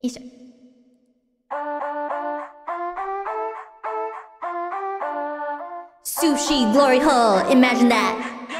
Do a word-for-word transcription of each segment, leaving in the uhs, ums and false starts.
Easter. Sushi glory hole, imagine that.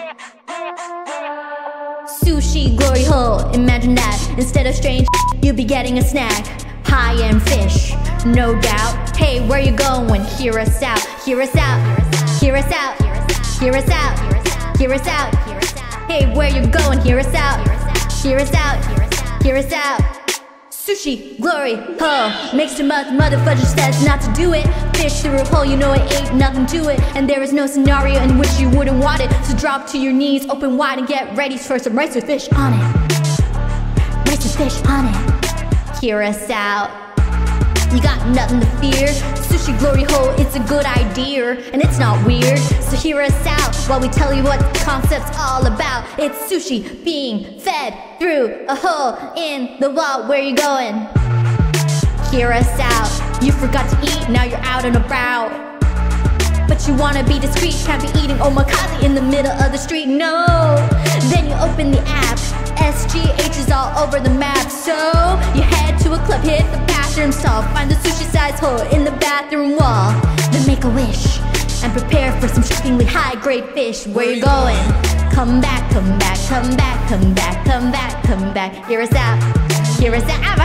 Sushi glory hole, imagine that. Instead of strange, you'll be getting a snack. High-end fish, no doubt. Hey, where you going? Hear us out, hear us out, hear us out, hear us out, hear us out. Hey, where you going? Hear us out, hear us out, hear us out. Sushi glory hole makes too much motherfudge says not to do it. Fish through a hole, you know it ain't nothing to it. And there is no scenario in which you wouldn't want it. So drop to your knees, open wide and get ready for some rice with fish on it. Rice with fish on it. Hear us out, you got nothing to fear. Sushi glory hole, it's a good idea, and it's not weird. So hear us out while we tell you what the concept's all about. It's sushi being fed through a hole in the wall. Where you going? Hear us out. You forgot to eat, now you're out and about. But you wanna be discreet, can't be eating omakase in the middle of the street, no. Then you open the app, S G H is all over the map. So you head to a club, hit the bathroom stall, find the sushi size hole in the bathroom wall. Then make a wish and prepare for some shockingly high grade fish. Where you going? Come back, come back, come back, come back, come back, come back. Hear us out, hear us out,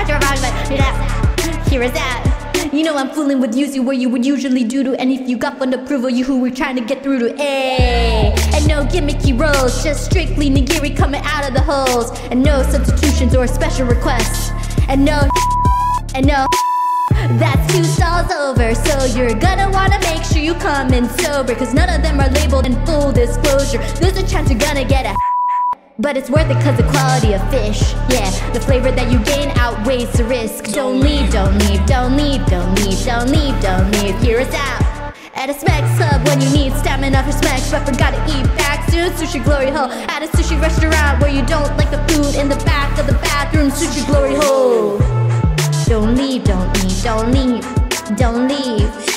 hear us out. You know I'm fooling with you where you would usually do to. And if you got fun approval, you who we're trying to get through to. Ayy, and no gimmicky roles, just strictly nigiri coming out of the holes. And no substitutions or special requests. And no, and no, that's two stalls over. So you're gonna wanna make sure you come in sober, cause none of them are labeled in full disclosure. There's a chance you're gonna get a, but it's worth it cause the quality of fish, yeah, the flavor that you gain outweighs the risk. Don't leave, don't leave, don't leave, don't leave, don't leave, don't leave. Hear us out at a Smex Club when you need stamina for Smex, but forgot to eat back soon. Sushi glory hole at a sushi restaurant where you don't like the food in the back of the bathroom. Sushi glory hole. Don't leave, don't leave, don't leave, don't leave.